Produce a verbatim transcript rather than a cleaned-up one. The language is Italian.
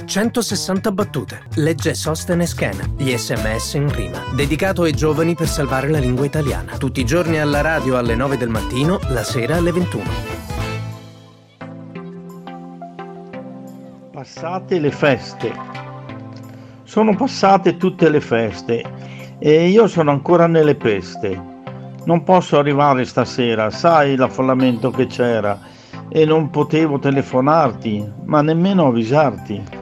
centosessanta battute. Legge Sostene Schena. Gli sms in rima. Dedicato ai giovani per salvare la lingua italiana. Tutti i giorni alla radio alle nove del mattino, la sera alle ventuno. Passate le feste. Sono passate tutte le feste e io sono ancora nelle peste. Non posso arrivare stasera, sai l'affollamento che c'era, e non potevo telefonarti, ma nemmeno avvisarti.